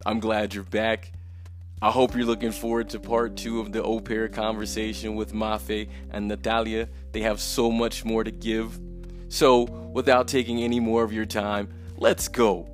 I'm glad you're back. I hope you're looking forward to part 2 of the au pair conversation with Mafe and Natalia. They have so much more to give. So, without taking any more of your time, let's go.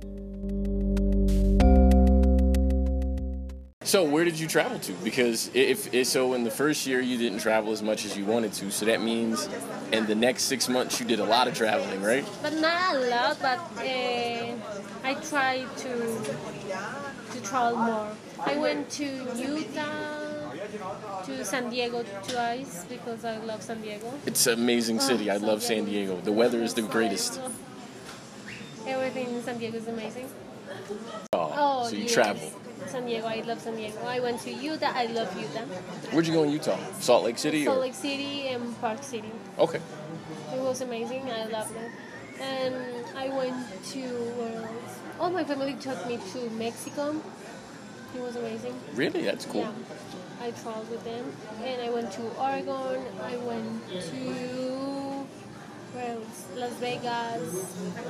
So where did you travel to? Because so in the first year you didn't travel as much as you wanted to, so that means in the next 6 months you did a lot of traveling, right? But not a lot, but I tried to travel more. I went to Utah, to San Diego twice because I love San Diego. It's an amazing city. I love San Diego. The weather is the greatest. Everything in San Diego is amazing. So you travel. San Diego, I love San Diego. I went to Utah, I love Utah. Where'd you go in Utah? Salt Lake City? Salt Lake City and Park City. Okay. It was amazing, I loved it. And I went to, my family took me to Mexico. It was amazing. Really? That's cool. Yeah. I traveled with them. And I went to Oregon, I went to, where else? Las Vegas,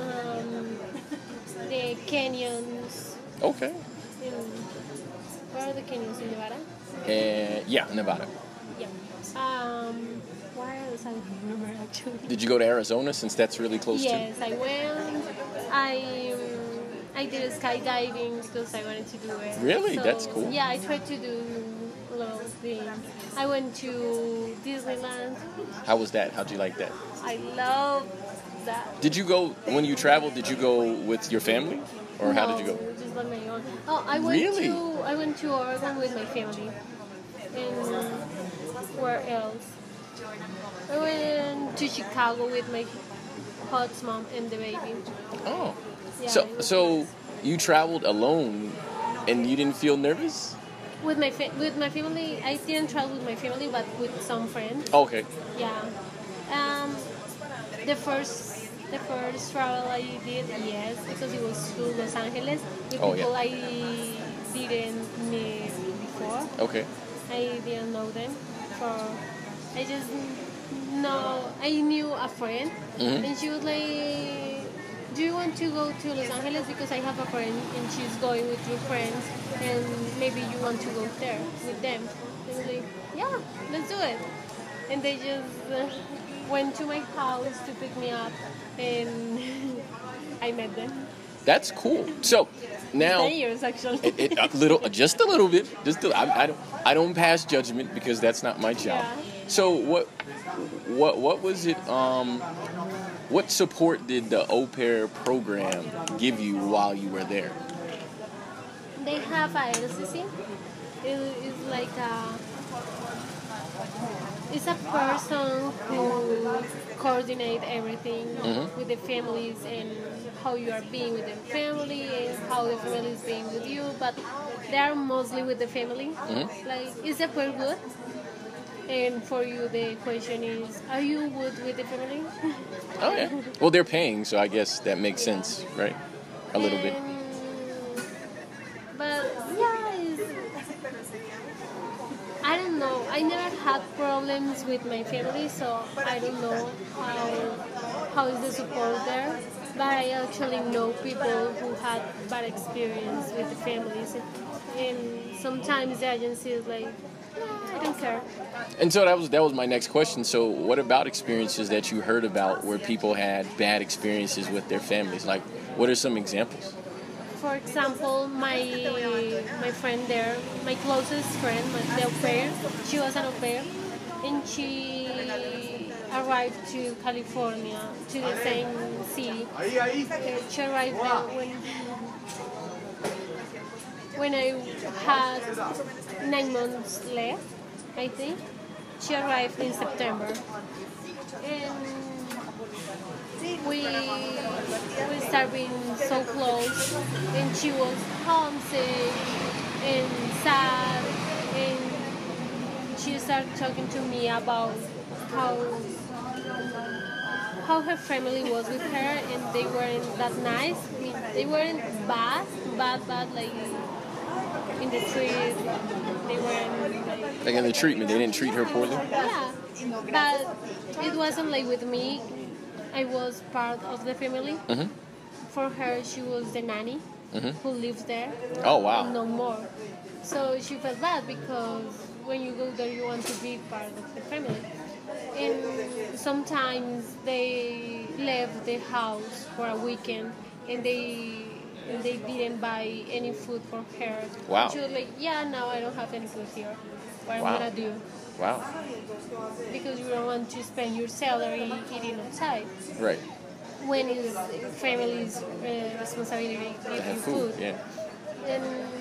the canyons. Okay. Where are the canyons? In Nevada? Yeah, Nevada. Yeah. Where else? I don't remember actually. Did you go to Arizona since that's really close to? Yes, I went. I did skydiving because I wanted to do it. Really? So, that's cool. Yeah, I tried to do a lot of things. I went to Disneyland. How was that? How'd you like that? I love that. Did you go, when you traveled, did you go with your family? Or how did you go? Just on my own. Oh, I went to Oregon with my family. And where else? I went to Chicago with my hot's mom and the baby. Oh. Yeah, So you traveled alone and you didn't feel nervous? With my family, I didn't travel with my family, but with some friends. Okay. Yeah. The first travel I did, yes, because it was to Los Angeles with people I didn't meet before. Okay. I didn't know them. I knew a friend, and she was like, "Do you want to go to Los Angeles? Because I have a friend, and she's going with your friends, and maybe you want to go there with them." And I was like, "Yeah, let's do it." And they just went to my house to pick me up, and I met them. That's cool. So now 10 years actually. Just a little bit. I don't pass judgment because that's not my job. Yeah. So what was it? What support did the au pair program give you while you were there? They have a LCC. It's like it's a person who coordinates everything with the families and how you are being with the family and how the family is being with you. But they are mostly with the family. Like, is the pair good? And for you, the question is, are you good with the family? Oh, yeah. Well, they're paying, so I guess that makes sense, right? A little bit. But, yeah, I don't know. I never had problems with my family, so I don't know how is the support there. But I actually know people who had bad experience with the families. And sometimes the agency is like, I don't care. And so that was my next question. So what about experiences that you heard about where people had bad experiences with their families? Like, what are some examples? For example, my friend there, my closest friend, the au pair, she was an au pair, and she arrived to California, to the same city. She arrived there when I had 9 months left, I think. She arrived in September. And we started being so close, and she was homesick and sad, and she started talking to me about how her family was with her, and they weren't that nice. I mean, they weren't bad, like in the street. They weren't like in the treatment. They didn't treat her poorly. Yeah, but it wasn't like with me. I was part of the family. For her, she was the nanny. who lives there. Oh, wow. No more. So she felt bad because when you go there, you want to be part of the family. And sometimes they left the house for a weekend and they didn't buy any food for her. Wow. She was like, yeah, now I don't have any food here. What Wow. I'm gonna do? Wow. Because you don't want to spend your salary eating outside. Right. When is family's responsibility to give you food. Yeah. And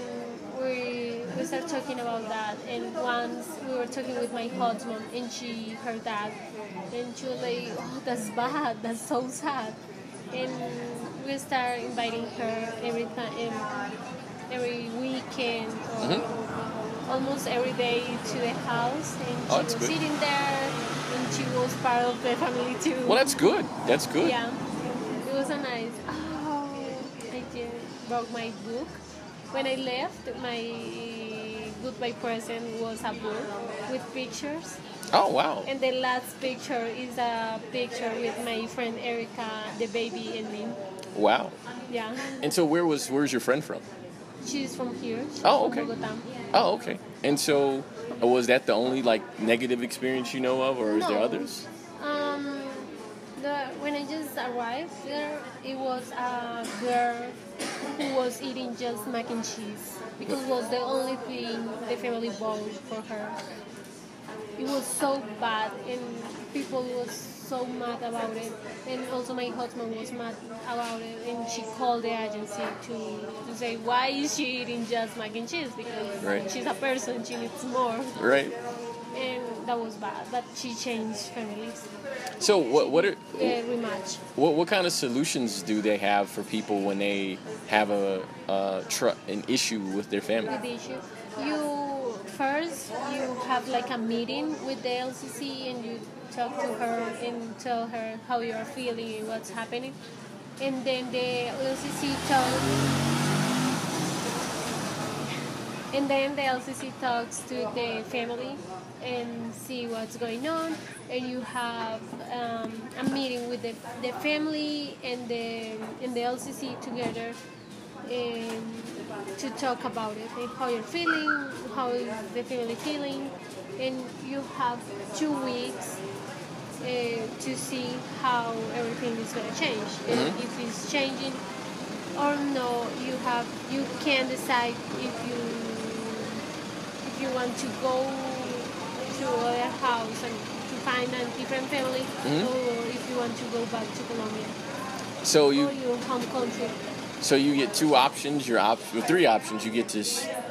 we started talking about that, and once we were talking with my husband and she heard that, and she was like, oh, that's bad, that's so sad. And we start inviting her every time, every weekend or almost every day to the house, and Oh, she that's was good. sitting there and she was part of the family too. Well, that's good. That's good. Yeah, it was a nice. Oh, I just broke my book. When I left, my goodbye present was a book with pictures. Oh, wow. And the last picture is a picture with my friend Erica, the baby, and me. Wow. Yeah. And so where's your friend from? She's from here. She's Oh, from okay. Bogota. Oh, okay. And so was that the only like negative experience you know of, or is there No. others? Um, when I just arrived there, it was a girl who was eating just mac and cheese because it was the only thing the family bought for her. It was so bad, and people was so mad about it, and also my husband was mad about it, and she called the agency to say why is she eating just mac and cheese because Right. she's a person, she needs more. Right. And that was bad, but she changed families. So Rematch. what kind of solutions do they have for people when they have an issue with their family? With the issue, you have like a meeting with the LCC and you talk to her and tell her how you are feeling and what's happening, and then the LCC talks to the family and see what's going on, and you have a meeting with the family and the LCC together to talk about it and how you're feeling, how is the family feeling, and you have 2 weeks to see how everything is going to change. And if it's changing or no, you can decide if you want to go to other house and to find a different family, or if you want to go back to Colombia So or you your home country. so you get two options. Three options. You get to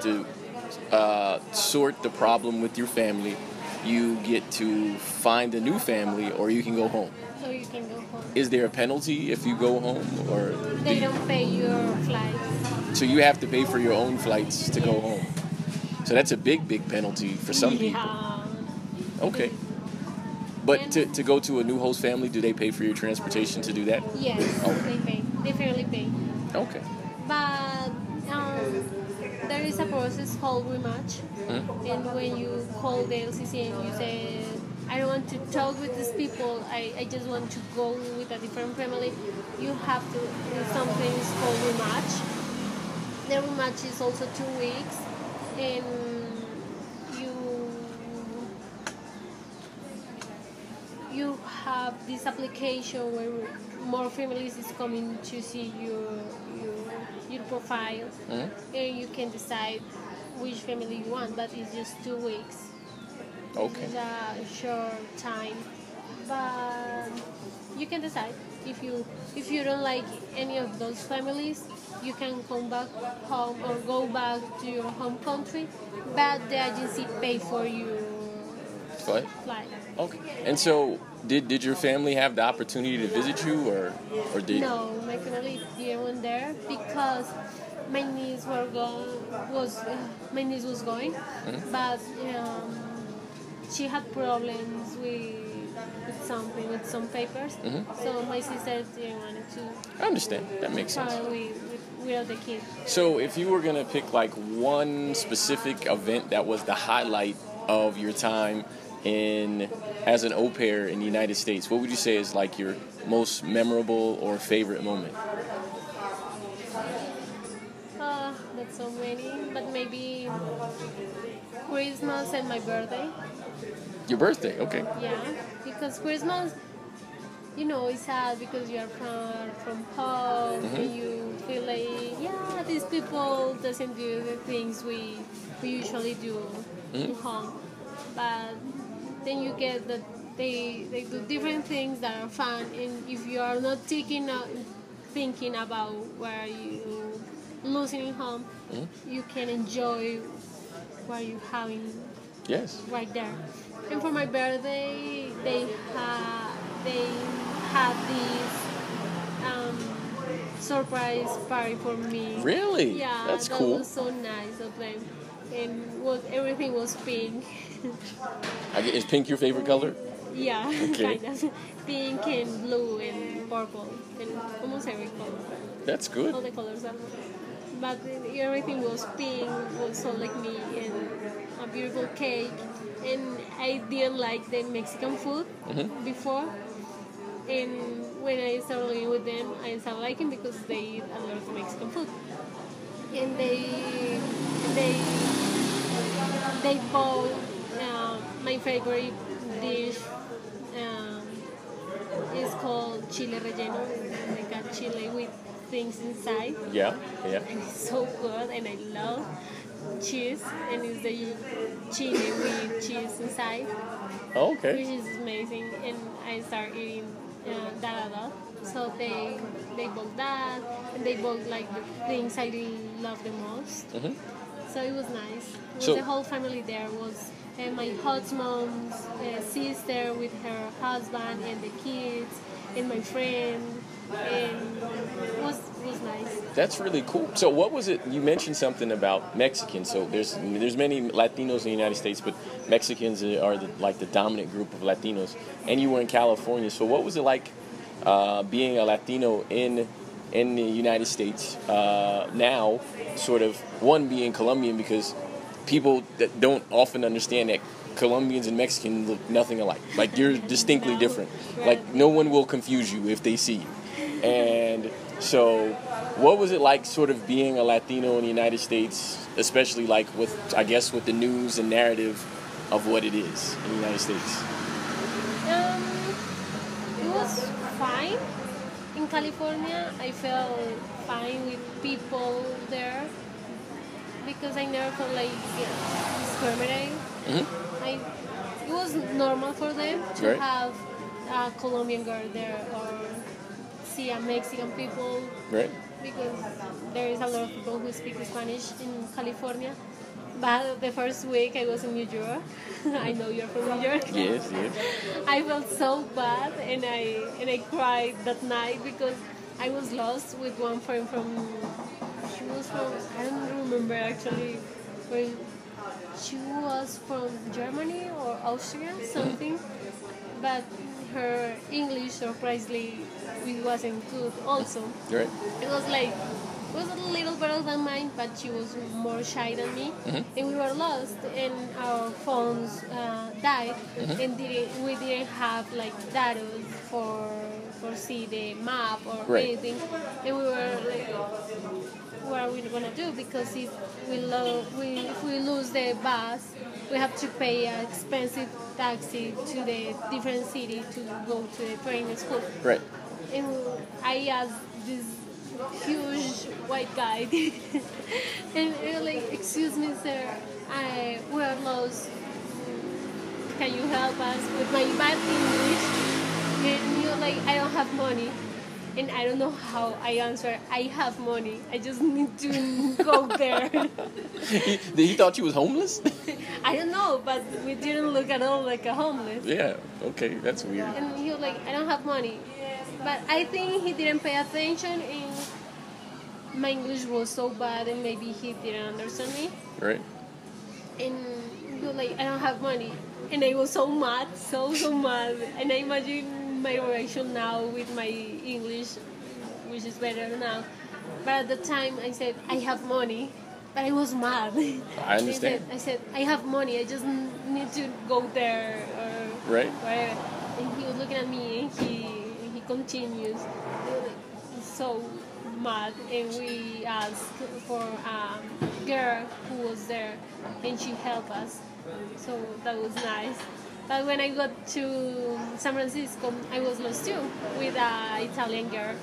sort the problem with your family. You get to find a new family, or you can go home. So you can go home. Is there a penalty if you go home, or They don't pay your flights. so you have to pay for your own flights to go home? So that's a big penalty for some people. Yeah. Okay. But to go to a new host family, do they pay for your transportation to do that? Yes, Oh. they pay. They fairly pay. Okay. But there is a process called rematch. And when you call the LCC and you say, I don't want to talk with these people, I just want to go with a different family, you have to do something called rematch. The rematch is also 2 weeks, and you have this application where more families is coming to see your profile, and you can decide which family you want, but it's just 2 weeks. Okay. It's a short time, but you can decide. If you don't like any of those families, you can come back home or go back to your home country, but the agency pay for your Flight? flight. Okay. And so, did your family have the opportunity to visit you, or did? No, my family didn't there because my niece my niece was going, but she had problems with some papers. So my sister didn't want to I understand. That makes sense. travel without the kid. So, if you were gonna pick like one specific event that was the highlight of your time as an au pair in the United States, what would you say is like your most memorable or favorite moment? so many, but maybe Christmas and my birthday. Your birthday, okay. Yeah, because Christmas, it's sad because you're far from home and you feel like, yeah, these people doesn't do the things we usually do in home. But then you get that they do different things that are fun, and if you are not thinking about where you losing in home, you can enjoy what you having Yes. right there. And for my birthday, they had this surprise party for me. Really? Yeah, That's that cool. was so nice of them, and everything was pink. Is pink your favorite color? Yeah, Okay. kind of pink and blue and purple and almost every color. That's good. All the colors are. But everything was pink, was so like me, and a beautiful cake. And I didn't like the Mexican food before. And when I started living with them, I started liking because they eat a lot of Mexican food. And they bought my favorite dish. Is called chile relleno, like a chile with things inside. Yeah, yeah. And it's so good, and I love cheese, and it's the chili with cheese inside, Okay. which is amazing. And I started eating that a lot. So they bought that, and they bought like the things I love the most. So it was nice. It was So- the whole family there. Was my husband's sister with her husband and the kids, and my friend, and it was nice. That's really cool. So what was it? You mentioned something about Mexicans. So there's many Latinos in the United States, but Mexicans are like the dominant group of Latinos. And you were in California. So what was it like being a Latino in the United States now? Sort of one being Colombian, because people that don't often understand that Colombians and Mexicans look nothing alike. Like you're distinctly No. different. Right. Like no one will confuse you if they see you. And so, what was it like, sort of being a Latino in the United States, especially like with the news and narrative of what it is in the United States? It was fine. In California, I felt fine with people there because I never felt like discriminated. It was normal for them to Right. have a Colombian girl there or see a Mexican people Right. because there is a lot of people who speak Spanish in California. But the first week I was in New York. I know you're from New York. Yes. Yes. I felt so bad, and I cried that night because I was lost with one friend from. She was from, I don't remember actually where. She was from Germany or Austria, something. But her English surprisingly it wasn't good. Also, Right. it was like. It was a little better than mine, but she was more shy than me, and we were lost, and our phones died, and we didn't have like data for see the map or Right. anything, and we were like, what are we gonna do? Because if we lose the bus, we have to pay an expensive taxi to the different city to go to the training school. Right. And I asked this huge white guy, and he was like, "Excuse me, sir, we are lost. Can you help us with my bad English?" And he was like, "I don't have money." And I don't know how I answered, "I have money. I just need to go there." He thought you was homeless. I don't know, but we didn't look at all like a homeless. Yeah. Okay. That's weird. And he was like, "I don't have money." But I think he didn't pay attention, and my English was so bad, and maybe he didn't understand me. Right. And he was like, "I don't have money." And I was so mad, so mad. And I imagine my reaction now with my English, which is better now. But at the time, I said, "I have money." But I was mad. I understand. I said, "I have money. I just need to go there or Right. whatever." And he was looking at me, and he continues. He was like, so mad, and we asked for a girl who was there, and she helped us. So that was nice. But when I got to San Francisco, I was lost too with an Italian girl.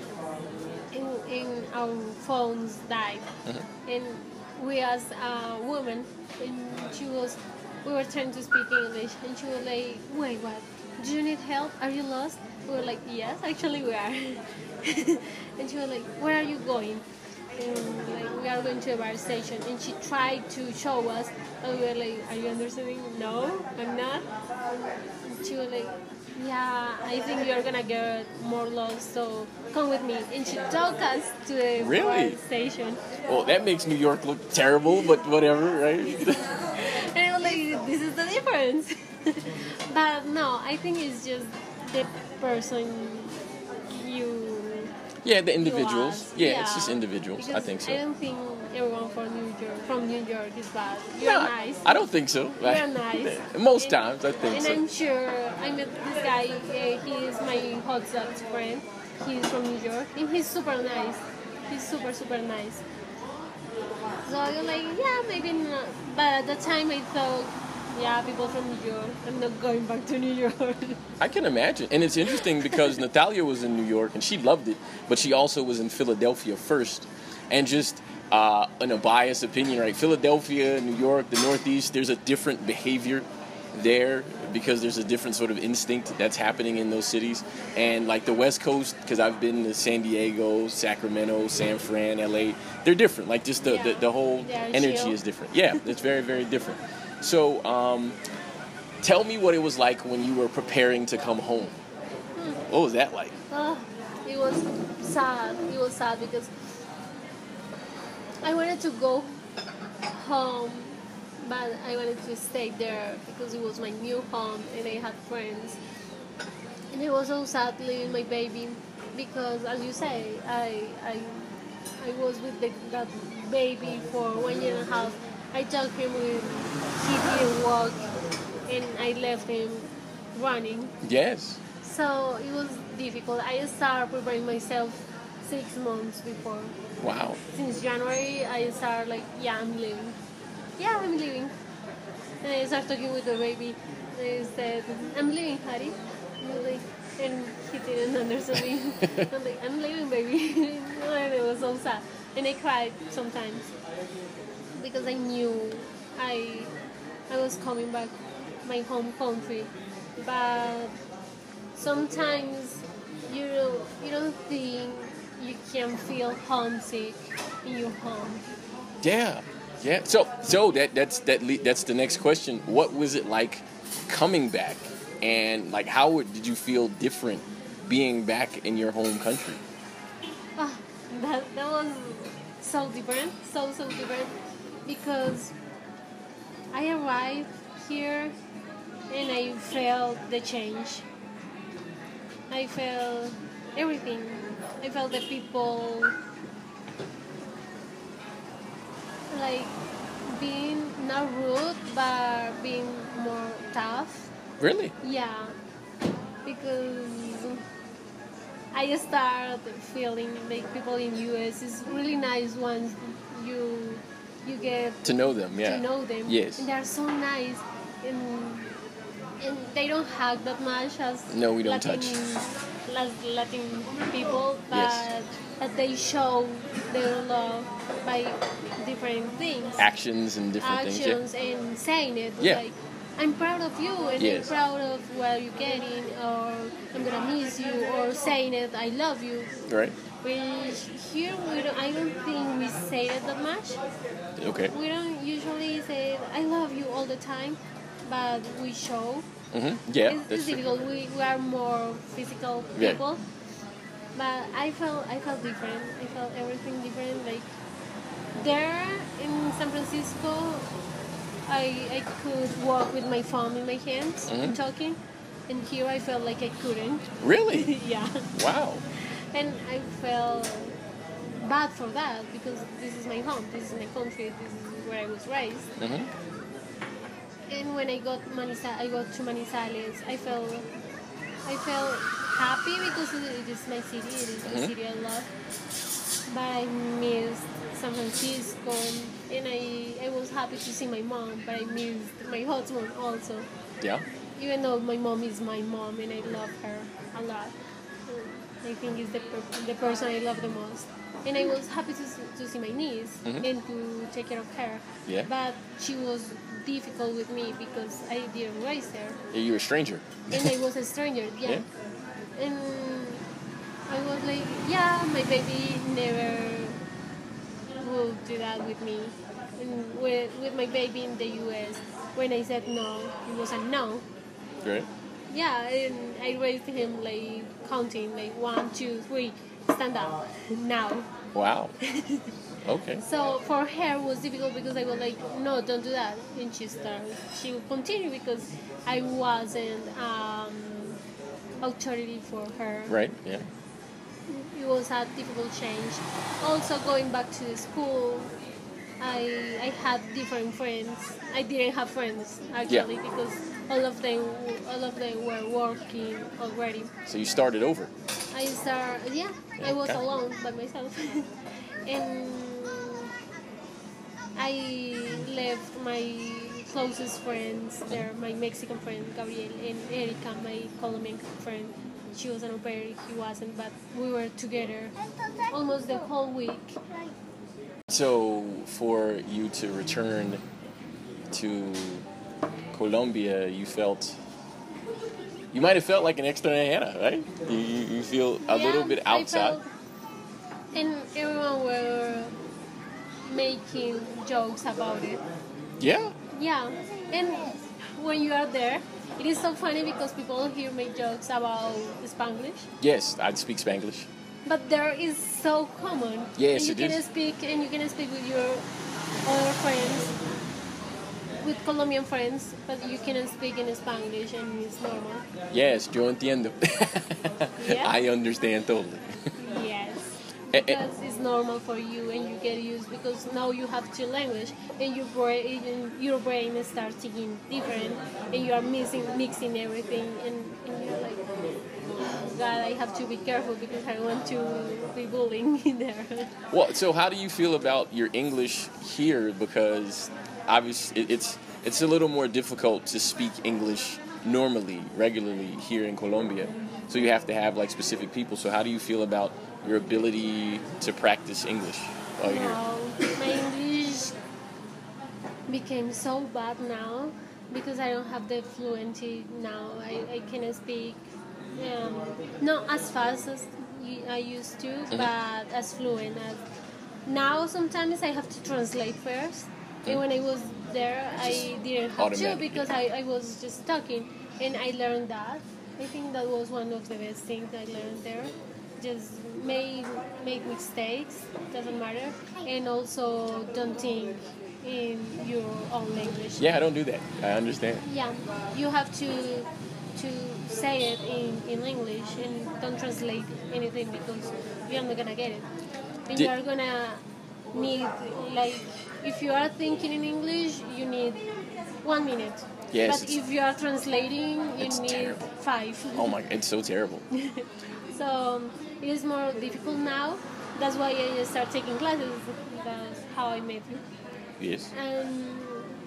And our phones died. And we asked a woman, and we were trying to speak English, and she was like, wait, what? Do you need help? Are you lost? We were like, yes, actually we are. And she was like, where are you going? And like, we are going to a bar station. And she tried to show us, and we were like, are you understanding? No, I'm not. And she was like, yeah, I think you're gonna get more lost, so come with me. And she took us to the Really? bar station. Well, that makes New York look terrible, but whatever, right? And I was like, this is the difference. But no, I think it's just the person you. Yeah, the you individuals. ask. Yeah, it's just individuals. Because I think so. I don't think everyone from New York is bad. You're No, nice. I don't think so. You're nice. Most And- times, I think And so. I'm sure I met this guy. He is my hot dog's friend. He's from New York, and he's super nice. He's super, super nice. So I was like, yeah, maybe not. But at the time, I thought, yeah, people from New York. I'm not going back to New York. I can imagine. And it's interesting because Natalia was in New York and she loved it, but she also was in Philadelphia first. And just in a biased opinion, right? Philadelphia, New York, the Northeast, there's a different behavior there because there's a different sort of instinct that's happening in those cities. And like the West Coast, because I've been to San Diego, Sacramento, San Fran, LA, they're different. Like just the whole Yeah, energy chill. is different. Yeah, it's very, very different. So tell me what it was like when you were preparing to come home. What was that like? It was sad. It was sad because I wanted to go home, but I wanted to stay there because it was my new home and I had friends. And it was so sad leaving my baby because, as you say, I was with that baby for 1 year and a half. I took him with, he didn't walk, and I left him running. Yes. So it was difficult. I started preparing myself 6 months before. Wow. Since January, I started like, yeah, I'm leaving. Yeah, I'm leaving. And I started talking with the baby. And I said, I'm leaving, Harry. And he didn't understand me. I'm like, I'm leaving, baby. And it was so sad. And I cried sometimes because I knew I was coming back my home country. But sometimes you don't think you can feel homesick in your home. Yeah. Yeah. So that's the next question. What was it like coming back, and like did you feel different being back in your home country? That was so different, so different, because I arrived here and I felt the change. I felt everything. I felt the people like being not rude but being more tough. Really? Yeah, because I started feeling like people in US is really nice once you get To know them, yeah. to know them. Yes. And they're so nice, and they don't hug that much as No, we don't Latin, touch. Latin people, but Yes. but they show their love by different things, Actions and different things. actions, and saying it. Yeah. Like, I'm proud of you, and Yes. I'm proud of what you're getting, or I'm gonna miss you, or saying it, I love you. Yeah. Right. Which here I don't think we say it that much. Okay. We don't usually say I love you all the time, but we show. Yeah. It's That's true. difficult. We are more physical Yeah. people. But I felt different. I felt everything different. Like there in San Francisco, I could walk with my phone in my hands and talking, and here I felt like I couldn't. Really? Yeah. Wow. And I felt bad for that because this is my home, this is my country, this is where I was raised. And when I got to Manizales, I felt happy because it is my city, it is the city I love. but I missed San Francisco, and I was happy to see my mom, but I missed my husband also. Yeah. Even though my mom is my mom and I love her a lot. I think it's the person I love the most. And I was happy to see my niece and to take care of her. Yeah. But she was difficult with me because I didn't raise her. You're a stranger. And I was a stranger, yeah. And I was like, yeah, my baby never will do that with me. And with my baby in the US, when I said no, it was a no. Right. Yeah, and I raised him like counting, like 1, 2, 3, stand up, now. Wow. Okay. So for her it was difficult because I was like, no, don't do that. And she would continue because I wasn't authority for her. Right, yeah. It was a difficult change. Also going back to the school, I had different friends. I didn't have friends actually because all of them were working already. So you started over. I was alone by myself. And I left my closest friends there, my Mexican friend Gabriel and Erika, my Colombian friend. She was an au pair, he wasn't, but we were together almost the whole week. So for you to return to Colombia, you might have felt like an extranjera, right? You feel a little bit outside. And everyone were making jokes about it. Yeah. Yeah, and when you are there, it is so funny because people here make jokes about Spanglish. Yes, I speak Spanglish. But there is so common. Yes, and you can speak with your other friends, with Colombian friends, but you cannot speak in Spanglish and it's normal. Yes, yo entiendo. Yeah? I understand totally. Yes. Because it's normal for you and you get used because now you have two languages and your brain starts thinking different and you are mixing everything and you're like, oh God, I have to be careful because I want to be bullying in there. Well, so how do you feel about your English here? Because obviously it's a little more difficult to speak English regularly here in Colombia. So you have to have like specific people. So how do you feel about your ability to practice English while you're here? My English became so bad now because I don't have the fluency now. I can speak not as fast as I used to, but as fluent as now. Sometimes I have to translate first, and when I was there, I didn't have to because I was just talking, and I learned that. I think that was one of the best things I learned there. Just make mistakes, doesn't matter, and also don't think in your own language. Yeah, I don't do that. I understand. Yeah, you have to say it in English and don't translate anything because you're not gonna get it. And you are gonna need, like, if you are thinking in English, you need 1 minute. Yes. But if you are translating, you need terrible. 5. Oh my, it's so terrible. So it is more difficult now. That's why I start taking classes. That's how I met you. Yes. And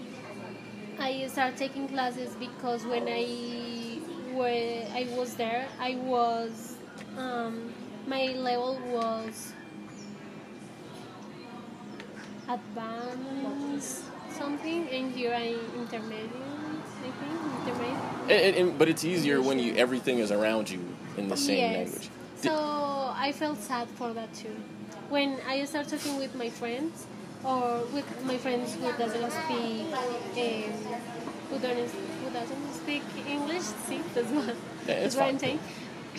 I started taking classes because when I was there, I was my level was advanced something, and here I'm intermediate. I think intermediate. But it's easier when everything is around you in the same language. So I felt sad for that too. When I started talking with my friends, or with my friends who doesn't speak, who doesn't speak English. See, that's what I'm saying.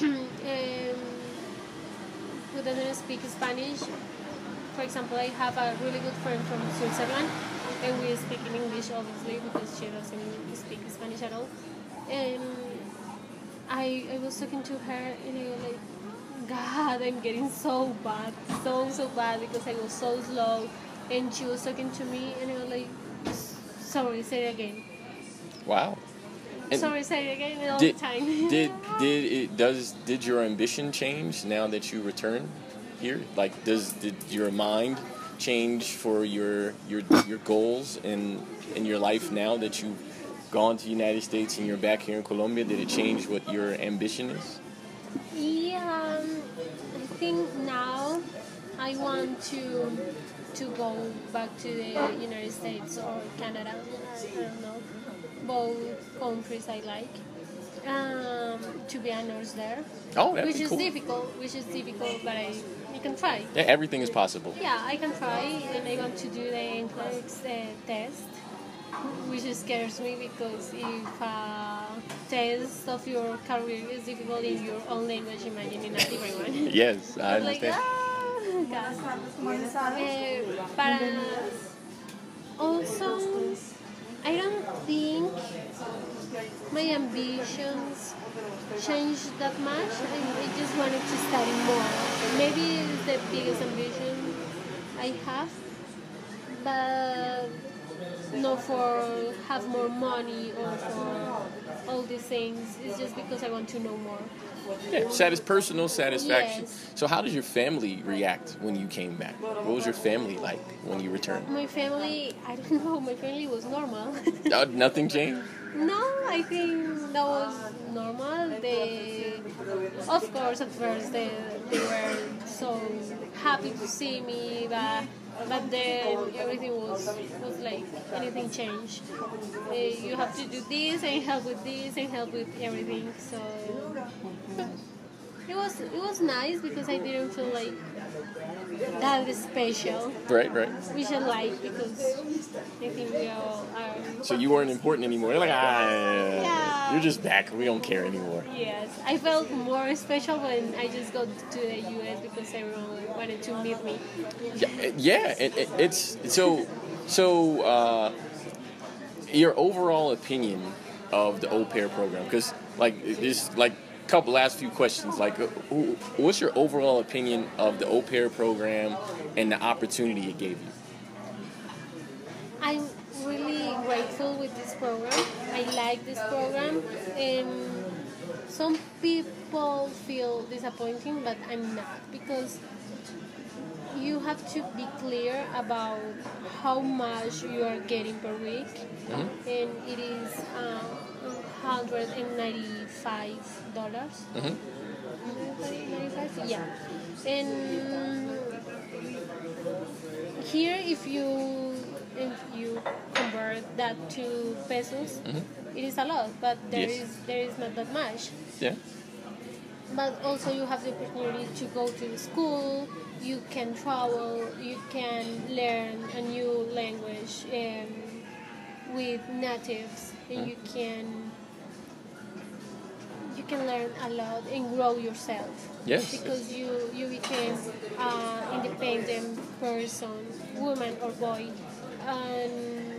Who doesn't speak Spanish? For example, I have a really good friend from Switzerland, and we speak in English obviously because she doesn't speak Spanish at all. And I was talking to her, and I was like, God, I'm getting so bad because I was so slow. And she was talking to me, and I was like, sorry, say it again. Wow. And sorry, say it again all the time. Did your ambition change now that you returned? here? Like, did your mind change for your goals in your life now that you've gone to the United States and you're back here in Colombia? Did it change what your ambition is? Yeah, I think now I want to go back to the United States or Canada. I don't know. Both countries I like. To be a nurse there, Oh, that'd which be is cool. difficult. Which is difficult, but I can try. Yeah, everything is possible. Yeah, I can try, and I want to do the NCLEX test, which scares me because if a test of your career is difficult in your own language, imagine in a different one. Yes, I I'm like, understand. para also, I don't think my ambitions changed that much. I just wanted to study more. Maybe it's the biggest ambition I have, but not for have more money or for all these things. It's just because I want to know more. Yeah, personal satisfaction. Yes. So how did your family react when you came back? What was your family like when you returned? My family, I don't know, my family was normal. Nothing changed? No, I think that was normal. They, of course, at first they were so happy to see me, but then everything was like anything changed. You have to do this and help with this and help with everything. So it was nice because I didn't feel like that special, Right. which I like because I think we all are. So you weren't important anymore. They're like, Yeah. you're just back. We don't care anymore. Yes, I felt more special when I just got to the US because everyone wanted to meet me. Yeah. It's so. Your overall opinion of the au pair program, because this couple last few questions. What's your overall opinion of the au pair program and the opportunity it gave you? I'm really grateful with this program. I like this program, and some people feel disappointing, but I'm not because you have to be clear about how much you are getting per week, and it is $195. Yeah, and here if you convert that to pesos, it is a lot, but Yes. there is not that much. Yeah. But also you have the opportunity to go to the school, you can travel, you can learn a new language with natives, and you can learn a lot and grow yourself. Yes. Because you became an independent person, woman or boy, and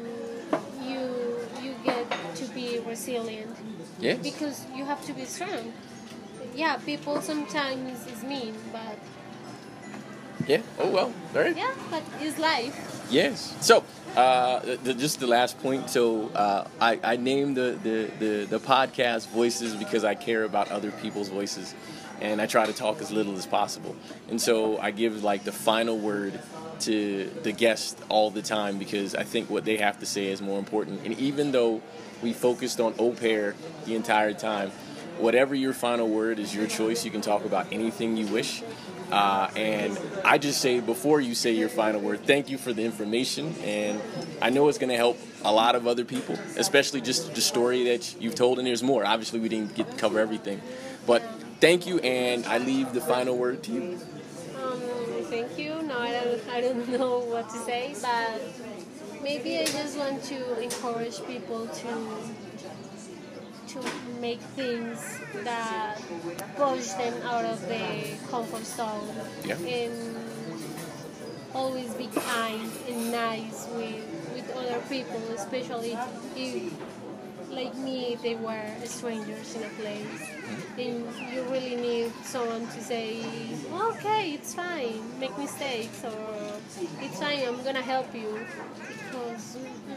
you get to be resilient. Yes. Because you have to be strong. Yeah, people sometimes is mean, but Yeah. Oh well. All right. yeah, but it's life. Yes. So, just the last point. So, I named the podcast Voices because I care about other people's voices, and I try to talk as little as possible. And so, I give the final word to the guest all the time because I think what they have to say is more important. And even though we focused on au pair the entire time, whatever your final word is your choice. You can talk about anything you wish. And I just say, before you say your final word, thank you for the information. And I know it's going to help a lot of other people, especially just the story that you've told. And there's more. Obviously, we didn't get to cover everything. But thank you, and I leave the final word to you. Thank you. No, I don't know what to say, but maybe I just want to encourage people to make things that push them out of the comfort zone, Yeah. and always be kind and nice with other people, especially if, like me, they were strangers in a place, and you really need someone to say, okay, it's fine, make mistakes, or it's fine, I'm gonna help you, because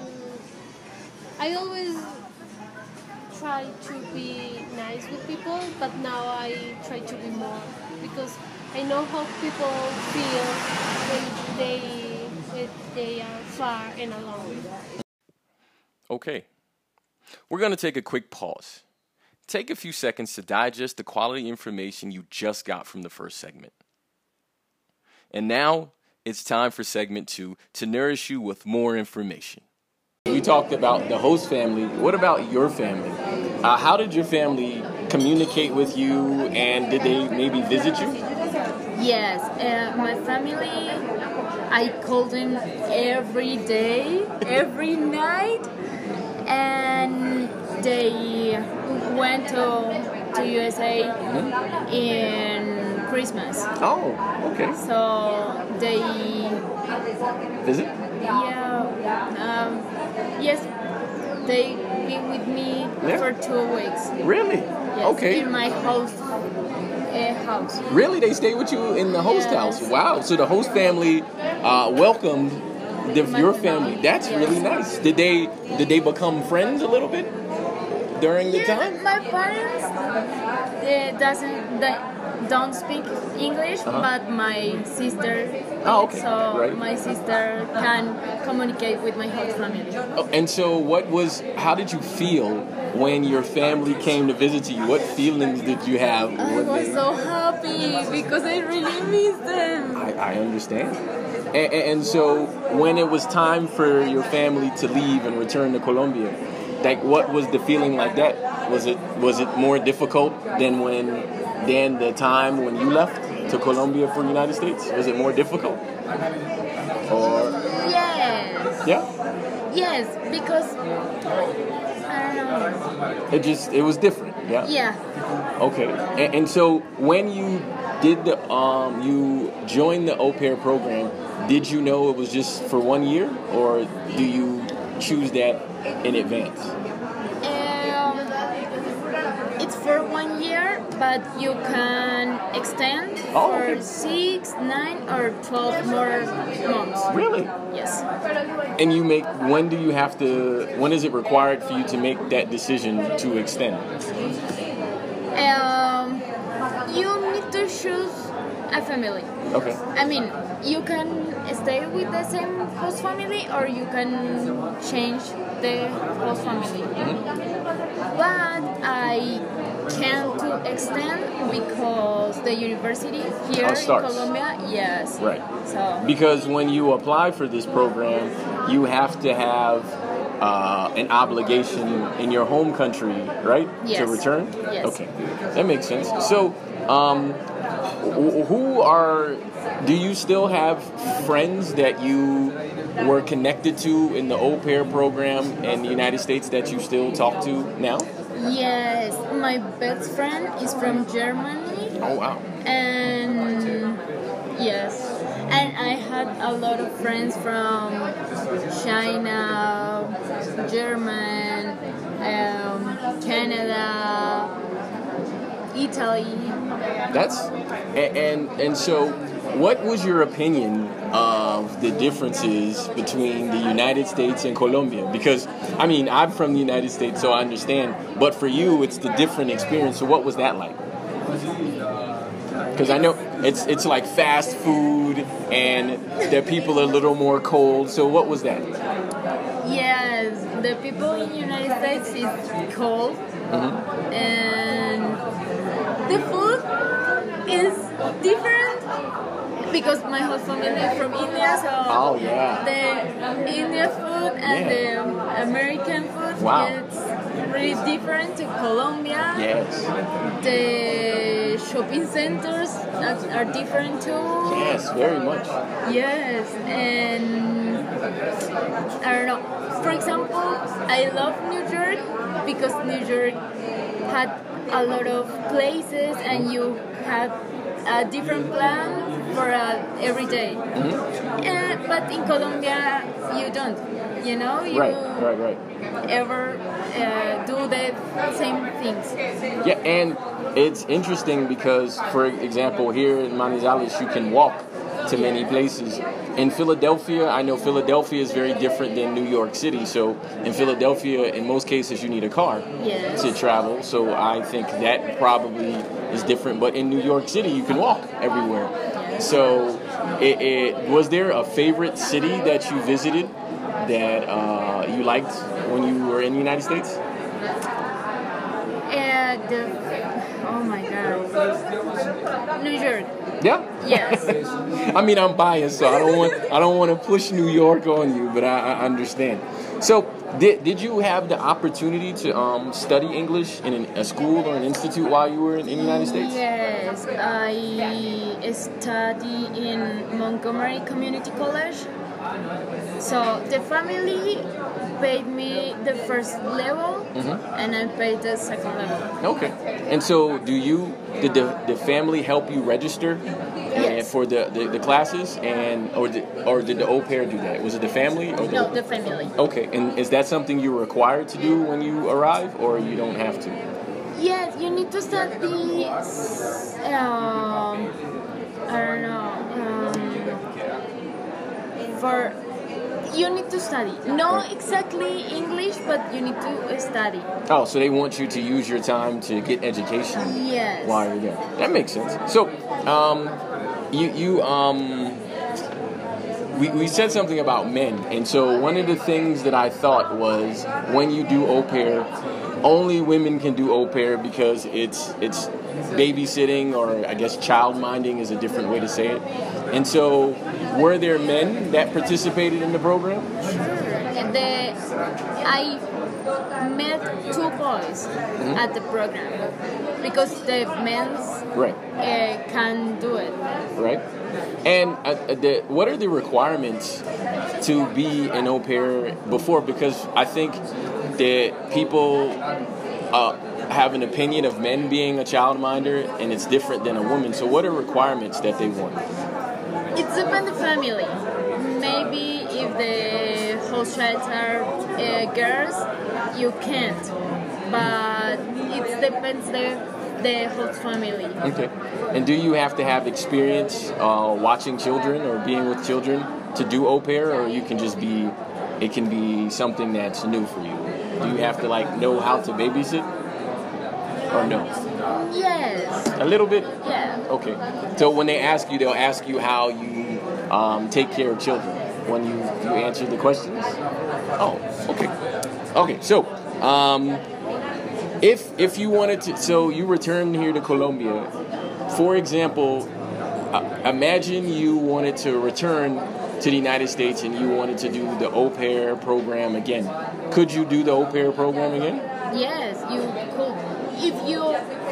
I always try to be nice with people, but now I try to be more, because I know how people feel when they are far and alone. Okay. We're going to take a quick pause. Take a few seconds to digest the quality information you just got from the first segment. And now it's time for segment 2 to nourish you with more information. We talked about the host family. What about your family? How did your family communicate with you, and did they maybe visit you? Yes, my family, I call them every day, every night, and they went to USA in Christmas. Oh, okay. So they Visit? Yes, they be with me for 2 weeks. Really? Yes, Okay. in my house. Really? They stayed with you in the host Yes. house? Wow. So the host family welcomed your family. That's Yes. really nice. Did they become friends a little bit during the time? My parents don't speak English, but my sister. Oh, okay. So Right. my sister can communicate with my whole family. Oh, and so how did you feel when your family came to visit you? What feelings did you have? I was so happy because I really miss them. I understand. And so when it was time for your family to leave and return to Colombia, like what was the feeling like that? Was it more difficult than the time when you left to Colombia for the United States? Was it more difficult? Or Yes. yeah? Yes, because I don't know. It was different, yeah? Yeah. Okay. And so when you did you joined the au pair program, did you know it was just for 1 year, or do you choose that in advance? It's for 1 year, but you can extend for okay. 6, 9, or 12 more months. Really? Yes. And when is it required for you to make that decision to extend? You need to choose a family. Okay. I mean, you can stay with the same host family, or you can change the host family. But I can't to extend because the university here in starts. Colombia, yes. Right. So Because when you apply for this program, you have to have an obligation in your home country, right? Yes. To return? Yes. Okay. That makes sense. So, do you still have friends that you were connected to in the au pair program in the United States that you still talk to now? yes, my best friend is from Germany. Oh, wow. And yes, and I had a lot of friends from China, German, Canada, Italy. And so what was your opinion of the differences between the United States and Colombia? Because, I mean, I'm from the United States, so I understand. But for you, it's the different experience. So what was that like? Because I know it's like fast food and the people are a little more cold. So what was that? Yes, the people in the United States is cold, and the food is different because my whole family is from India, so the Indian food and the American food is really different to Colombia. Yes. The shopping centers are different too. Yes, very much. Yes, and I don't know. For example, I love New York because New York had a lot of places and you had a different plan for every day. But in Colombia, you don't. You know, you right. ever do the same things. Yeah, and it's interesting because, for example, here in Manizales, you can walk to many places. in Philadelphia, I know Philadelphia is very different than New York City. So in Philadelphia, in most cases, you need a car Yes. to travel. So I think that probably is different. But in New York City, you can walk everywhere. So was there a favorite city that you visited that you liked when you were in the United States? Oh my God, New York. Yeah. Yes. I mean, I'm biased, so I don't want to push New York on you, but I understand. So, did you have the opportunity to study English in a school or an institute while you were in the United States? Yes, I study in Montgomery Community College. So the family paid me the first level, and I paid the second level. Okay. And so, did the family help you register Yes. for the classes, or did the au pair do that? Was it the family or No, the family. Okay. And is that something you're required to do when you arrive, or you don't have to? Yes, you need to study. I don't know. You need to study. Not exactly English, but you need to study. Oh, so they want you to use your time to get education Yes. while you're there. That makes sense. So, we said something about men, and so one of the things that I thought was when you do au pair, only women can do au pair because it's babysitting, or I guess child minding is a different way to say it. And so, were there men that participated in the program? I met two boys at the program because the men's Right. can do it. Right. And what are the requirements to be an au pair before? Because I think that people have an opinion of men being a childminder, and it's different than a woman. So what are requirements that they want? It depends the family. Maybe if the households are girls, you can't. But it depends the whole family. Okay. And do you have to have experience watching children or being with children to do au pair, or you can just be, it can be something that's new for you? Do you have to know how to babysit, or no? Yes. A little bit? Yeah. Okay. So when they ask you, they'll ask you how you take care of children when you answer the questions? Oh, okay. Okay, so if you wanted to, so you returned here to Colombia, for example, imagine you wanted to return to the United States and you wanted to do the au pair program again. Could you do the au pair program again? Yes, you could. If you,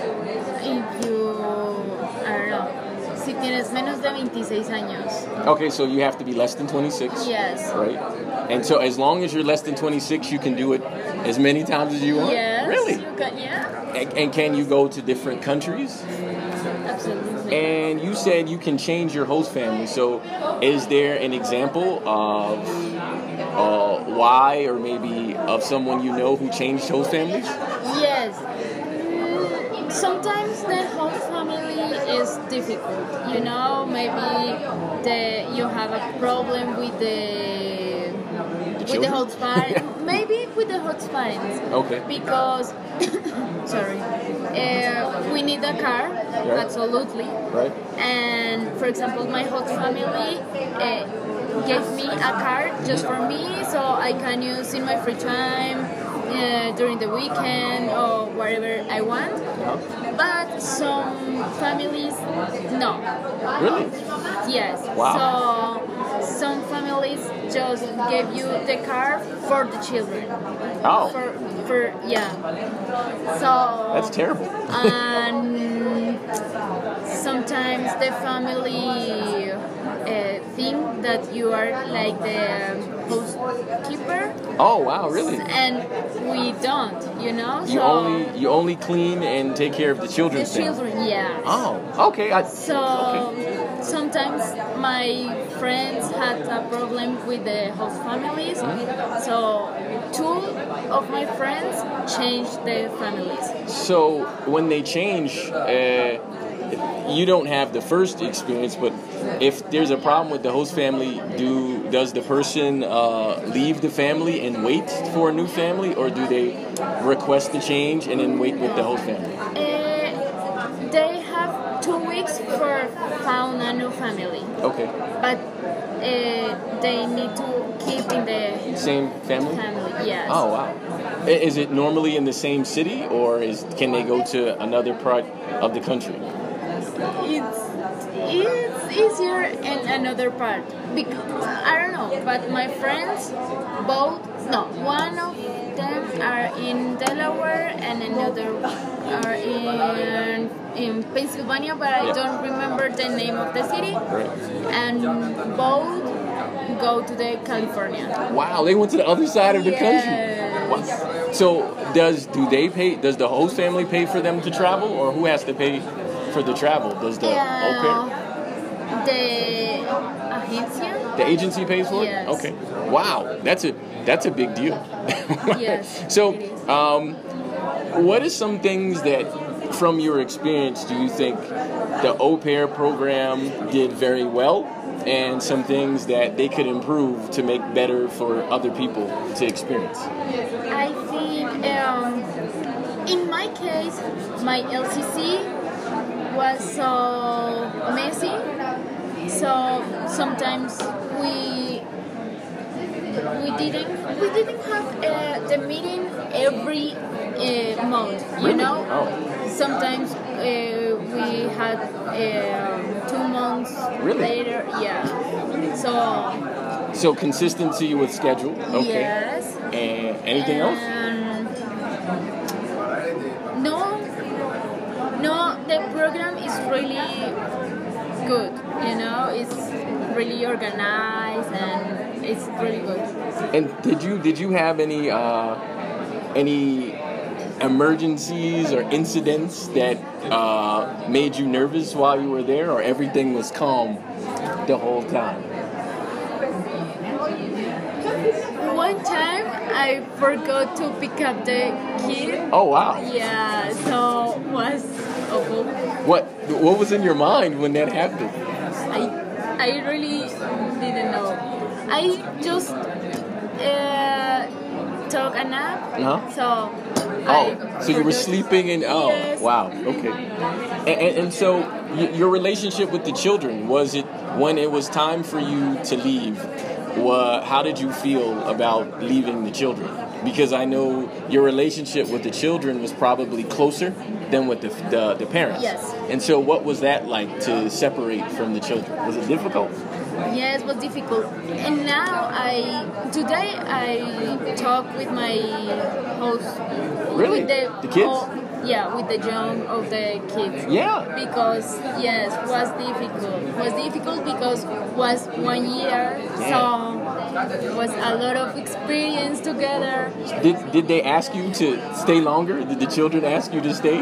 I don't know, si tienes menos de 26 años. Okay, so you have to be less than 26. Yes. Right? And so as long as you're less than 26, you can do it as many times as you want? Yes. Really? You can, yeah. And can you go to different countries? Absolutely. And you said you can change your host family. So is there an example of why, or maybe of someone you know who changed host families? Yes. Sometimes the host family is difficult. You know, maybe you have a problem with the host parents. Maybe with the host parents. Okay. Because, sorry, we need a car. Right. Absolutely. Right. And for example, my host family gave me a car just for me, so I can use in my free time, during the weekend or wherever I want. But some families, no. Really? Yes. Wow. So some families just give you the car for the children. Oh. For yeah. So That's terrible. And sometimes the family think that you are like the housekeeper. Oh wow, really? And we don't, you know. You only clean and take care of the children. The children, yeah. Oh, okay. Sometimes my friends had a problem with the host families, so two of my friends changed the families. So when they change, you don't have the first experience, but if there's a problem with the host family, does the person leave the family and wait for a new family, or do they request the change and then wait with the host family? They have 2 weeks for found a new family. Okay. But they need to keep in the Same family? yes. Oh, wow. Is it normally in the same city, or can they go to another part of the country? It's easier in another part. Because, I don't know, but my friends, one of them are in Delaware and another are in Pennsylvania, but I don't remember the name of the city. Right. And both go to the California. Wow, they went to the other side of the country. Yes. Wow. So does the host family pay for them to travel, or who has to pay for the travel? Does the au pair? The agencia. The agency pays for it? Yes. Okay. Wow, that's a big deal. Yes. So, what are some things that, from your experience, do you think the au pair program did very well, and some things that they could improve to make better for other people to experience? I think, in my case, my LCC was so messy. So sometimes we didn't have the meeting every month. You know. Oh. Sometimes we had 2 months later. Yeah. So consistency with schedule. Okay. Yes. And anything else? No, the program is really good. You know, it's really organized and it's really good. And did you have any emergencies or incidents that made you nervous while you were there, or everything was calm the whole time? One time I forgot to pick up the kid. Oh, wow. Yeah, so was awful. What was in your mind when that happened? I really didn't know. I just took a nap. Uh-huh. So you were sleeping and Yes. Wow, okay. And so your relationship with the children, was it when it was time for you to leave? How did you feel about leaving the children? Because I know your relationship with the children was probably closer than with the parents. Yes. And so what was that like to separate from the children? Was it difficult? Yes, it was difficult. And now today I talk with my host. Really? With The kids? With the young of the kids. Yeah. Because yes, was difficult. Was difficult because was 1 year, so was a lot of experience together. Did they ask you to stay longer? Did the children ask you to stay?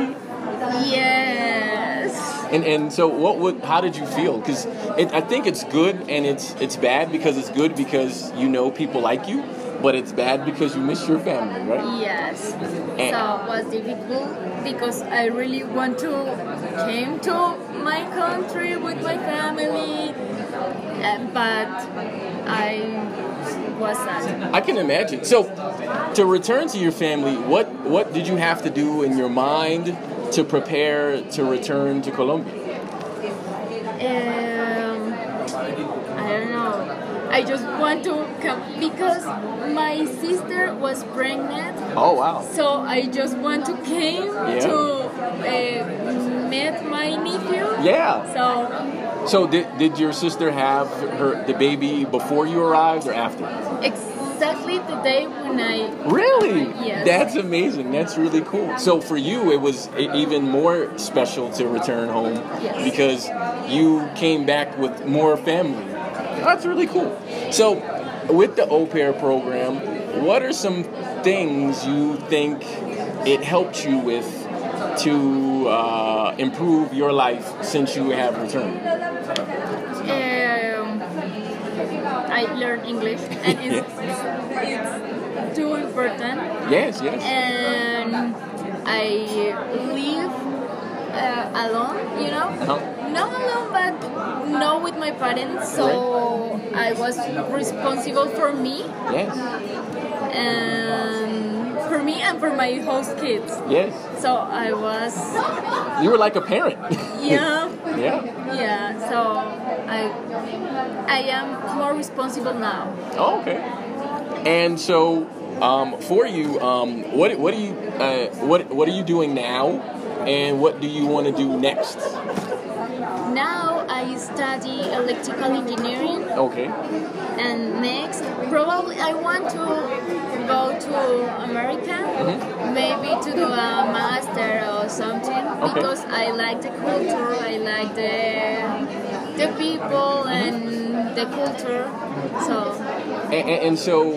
Yes. And so how did you feel? Because I think it's good and it's bad, because it's good because you know people like you, but it's bad because you miss your family, right? Yes. So it was difficult because I really want to came to my country with my family, but I was sad. I can imagine. So to return to your family, what did you have to do in your mind to prepare to return to Colombia? I don't know. I just want to come because my sister was pregnant. Oh, wow. So I just want to came to meet my nephew. Yeah. So did your sister have the baby before you arrived or after? Exactly the day when I... Really? Yes. That's amazing. That's really cool. So for you, it was even more special to return home. Yes. Because you came back with more family. That's really cool. So with the au pair program, what are some things you think it helped you with to improve your life since you have returned? I learned English, and it's too important. Yes. And I live alone, you know. Uh-huh. not alone, but not with my parents. So I was responsible for me. Yes. And for me and for my host kids. Yes. So I was. You were like a parent. Yeah. Yeah. Yeah. So I am more responsible now. Oh, okay. And so, for you, what are you doing now, and what do you want to do next? Now I study electrical engineering. Okay. And next, probably I want to go to America, maybe to do a master or something, because I like the culture, I like the people and the culture. So. And so,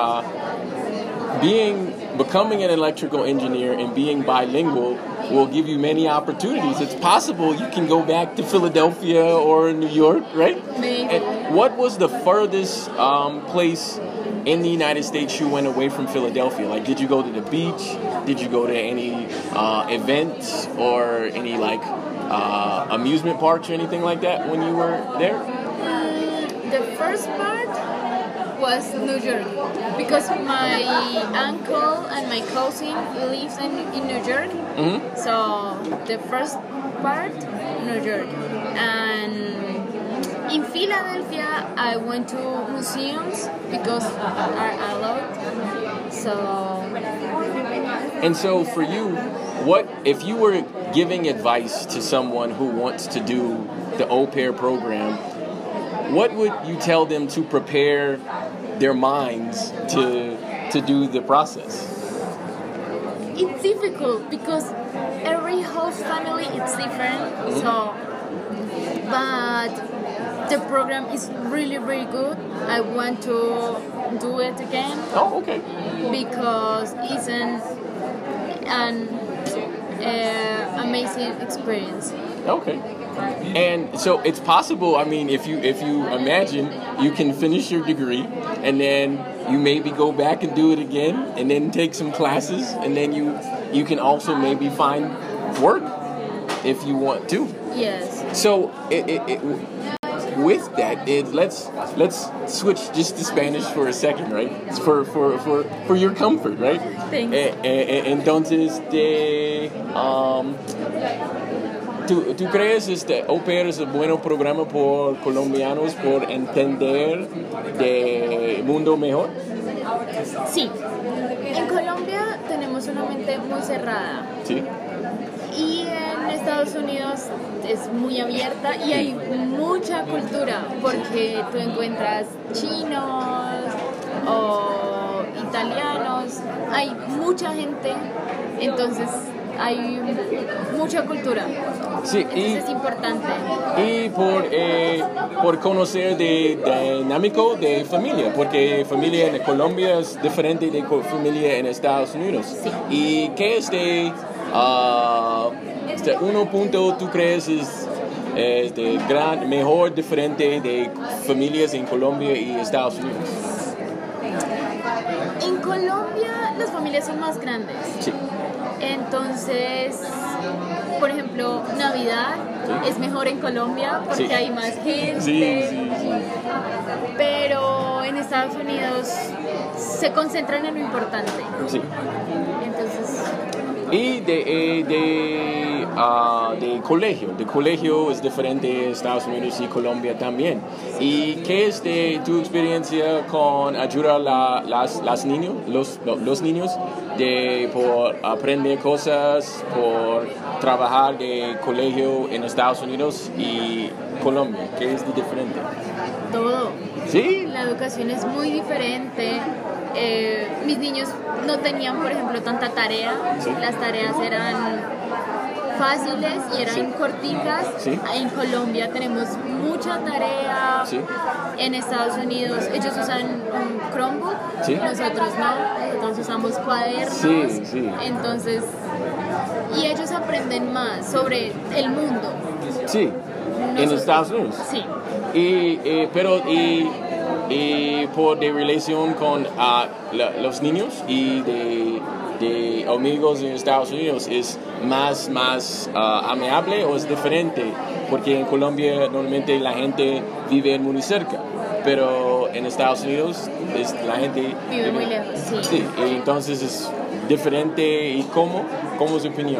becoming an electrical engineer and being bilingual will give you many opportunities. It's possible you can go back to Philadelphia or New York, right? Maybe. And what was the furthest place in the United States you went away from Philadelphia? Like, did you go to the beach? Did you go to any events or any amusement parks or anything like that when you were there? The first part was New York, because my uncle and my cousin lives in New York. So the first part, New York. And in Philadelphia, I went to museums because are allowed. So. And so for you, what if you were giving advice to someone who wants to do the au pair program? What would you tell them to prepare their minds to do the process? It's difficult because every host family is different. So, but the program is really, really good. I want to do it again. Oh, okay. Because it's an amazing experience. Okay. And so it's possible, I mean, if you imagine, you can finish your degree and then you maybe go back and do it again and then take some classes, and then you can also maybe find work if you want to. Yes. So with that, let's switch just to Spanish for a second, right? It's for your comfort, right? Thanks. Entonces, ¿Tú crees Au Pair es un buen programa por colombianos por entender de mundo mejor? Sí. En Colombia tenemos una mente muy cerrada. Sí. Y en Estados Unidos es muy abierta y hay mucha cultura, porque tú encuentras chinos o italianos, hay mucha gente, entonces hay mucha cultura. Sí, entonces es importante. Y por conocer de dinámico de familia, porque familia en Colombia es diferente de familia en Estados Unidos. Sí. ¿Y qué es de uno punto tú crees es de mejor diferente de familias en Colombia y Estados Unidos? En Colombia las familias son más grandes. Sí. Entonces, por ejemplo, Navidad es mejor en Colombia porque hay más gente. Sí. Pero en Estados Unidos se concentran en lo importante. Sí. Entonces. Y de colegio es diferente en Estados Unidos y Colombia también. ¿Y qué es de tu experiencia con ayudar a los niños por aprender cosas, por trabajar de colegio en Estados Unidos y Colombia? ¿Qué es de diferente? Todo. ¿Sí? La educación es muy diferente. Mis niños no tenían, por ejemplo, tanta tarea. Sí. Las tareas eran fáciles y eran corticas. Sí. En Colombia tenemos mucha tarea. Sí. En Estados Unidos ellos usan un Chromebook, sí. Nosotros no, nosotros usamos cuadernos. Sí. Entonces, y ellos aprenden más sobre el mundo. Sí, en Estados Unidos. Sí. Pero y por de relación con los niños y de amigos en Estados Unidos es más amable o es diferente, porque en Colombia normalmente la gente vive muy cerca, pero en Estados Unidos la gente Vive muy lejos, sí. Sí, y entonces es diferente. ¿Y cómo es su opinión?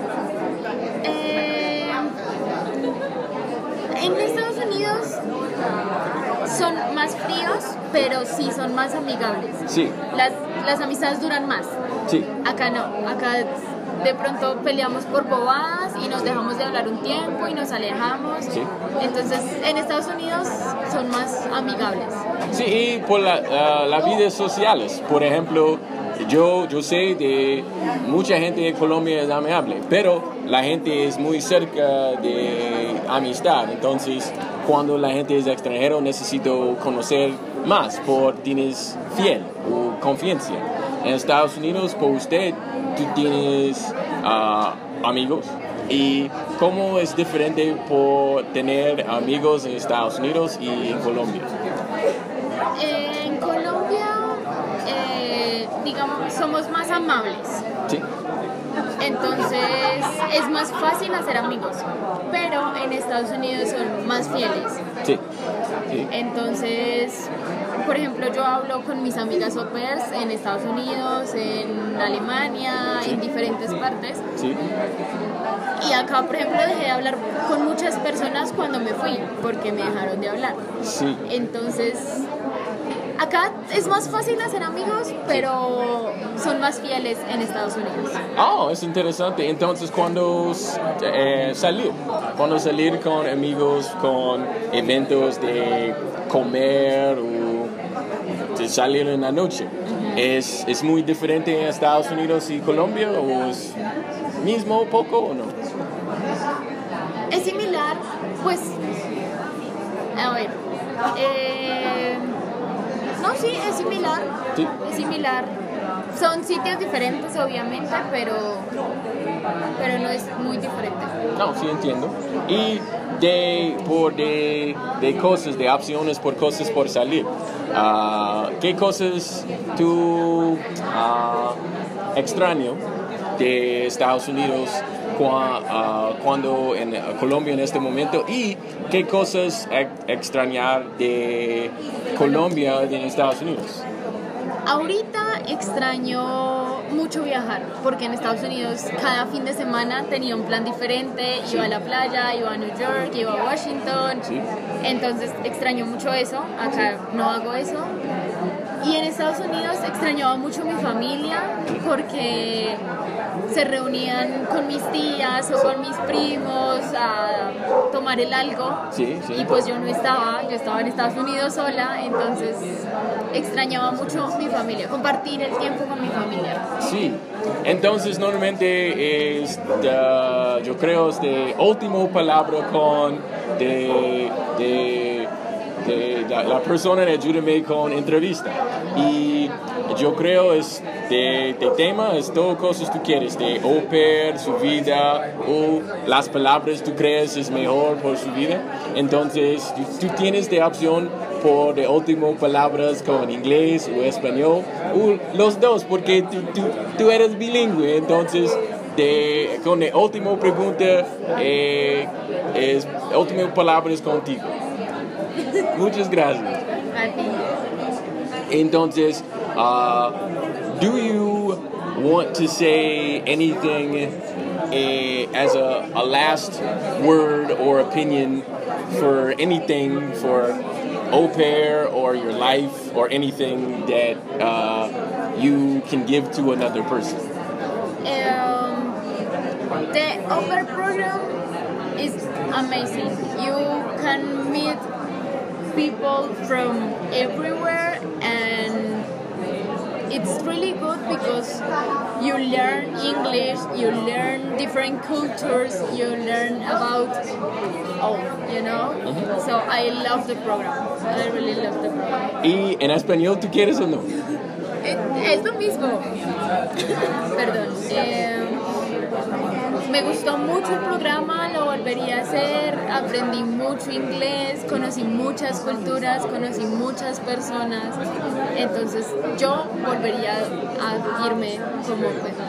En Estados Unidos son más fríos, pero sí son más amigables. Sí. Las amistades duran más. Sí. Acá no, acá de pronto peleamos por bobadas y nos dejamos de hablar un tiempo y nos alejamos. Sí. Entonces, en Estados Unidos son más amigables. Sí, y por las vidas sociales. Por ejemplo, yo sé de mucha gente de Colombia es amable, pero la gente es muy cerca de amistad. Entonces, cuando la gente es extranjero, necesito conocer más por tienes fiel o confianza. En Estados Unidos, por usted, tú tienes amigos. ¿Y cómo es diferente por tener amigos en Estados Unidos y en Colombia? En Colombia, digamos, somos más amables. Sí. Entonces es más fácil hacer amigos, pero en Estados Unidos son más fieles. Sí. Sí. Entonces, por ejemplo, yo hablo con mis amigas au pairs en Estados Unidos, en Alemania, Sí. en diferentes partes. Sí. Y acá, por ejemplo, dejé de hablar con muchas personas cuando me fui, porque me dejaron de hablar. Sí. Entonces, acá es más fácil hacer amigos, pero son más fieles en Estados Unidos. Oh, es interesante. Entonces, cuando salir con amigos, con eventos de comer o de salir en la noche, ¿es muy diferente en Estados Unidos y Colombia o es mismo poco o no? Es similar, pues, a ver, no, sí, es similar, Sí. es similar. Son sitios diferentes, obviamente, pero no es muy diferente. No, sí entiendo. Y de cosas, de opciones por cosas por salir. ¿Qué cosas tú extraño de Estados Unidos cuando en Colombia en este momento? ¿Y qué cosas extrañar de Colombia en Estados Unidos? Ahorita extraño mucho viajar, porque en Estados Unidos cada fin de semana tenía un plan diferente, iba a la playa, iba a New York, iba a Washington, Sí. entonces extraño mucho eso, acá no hago eso. Y en Estados Unidos extrañaba mucho mi familia porque se reunían con mis tías o con mis primos a tomar el algo. Sí, sí. Y pues yo estaba en Estados Unidos sola, entonces extrañaba mucho mi familia, compartir el tiempo con mi familia. Sí, entonces normalmente yo creo es de última palabra con la persona que ayúdame con entrevista. Y yo creo es de tema, es todo cosas tú quieres, de au pair, su vida, o las palabras tú crees es mejor por su vida. Entonces tú tienes de opción por de último palabras con inglés o español, o los dos, porque tú eres bilingüe. Entonces con la última pregunta es última palabras contigo. Muchas gracias. A ti. Entonces, do you want to say anything as a last word or opinion for anything for au pair or your life or anything that you can give to another person? The au pair program is amazing. You can meet people from everywhere, and it's really good because you learn English, you learn different cultures, you learn about all, you know? So I love the program. I really love the program. ¿Y en español tú quieres o no? Es lo mismo. Perdón. Me gustó mucho el programa, lo volvería a hacer, aprendí mucho inglés, conocí muchas culturas, conocí muchas personas, entonces yo volvería a irme como pues,